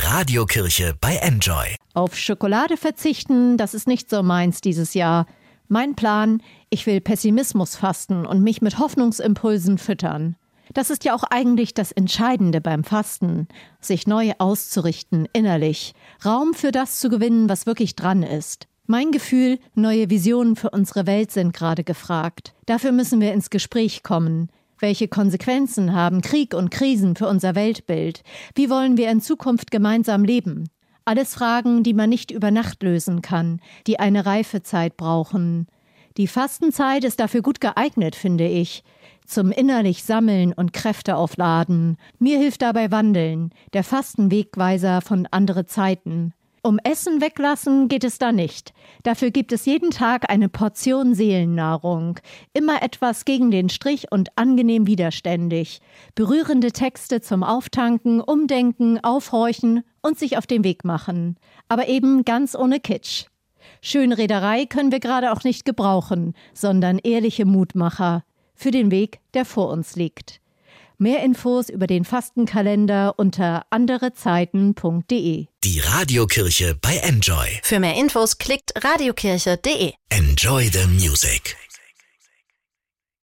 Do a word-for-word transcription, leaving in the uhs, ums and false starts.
Radiokirche bei Enjoy. Auf Schokolade verzichten, das ist nicht so meins dieses Jahr. Mein Plan, ich will Pessimismus fasten und mich mit Hoffnungsimpulsen füttern. Das ist ja auch eigentlich das Entscheidende beim Fasten, sich neu auszurichten innerlich, Raum für das zu gewinnen, was wirklich dran ist. Mein Gefühl, neue Visionen für unsere Welt sind gerade gefragt. Dafür müssen wir ins Gespräch kommen. Welche Konsequenzen haben Krieg und Krisen für unser Weltbild? Wie wollen wir in Zukunft gemeinsam leben? Alles Fragen, die man nicht über Nacht lösen kann, die eine Reifezeit brauchen. Die Fastenzeit ist dafür gut geeignet, finde ich. Zum innerlich Sammeln und Kräfte aufladen. Mir hilft dabei Wandeln, der Fastenwegweiser von andere Zeiten. Um Essen weglassen geht es da nicht. Dafür gibt es jeden Tag eine Portion Seelennahrung. Immer etwas gegen den Strich und angenehm widerständig. Berührende Texte zum Auftanken, Umdenken, Aufhorchen und sich auf den Weg machen. Aber eben ganz ohne Kitsch. Schönrederei können wir gerade auch nicht gebrauchen, sondern ehrliche Mutmacher für den Weg, der vor uns liegt. Mehr Infos über den Fastenkalender unter anderezeiten punkt de. Die Radiokirche bei Enjoy. Für mehr Infos klickt radiokirche punkt de. Enjoy the music.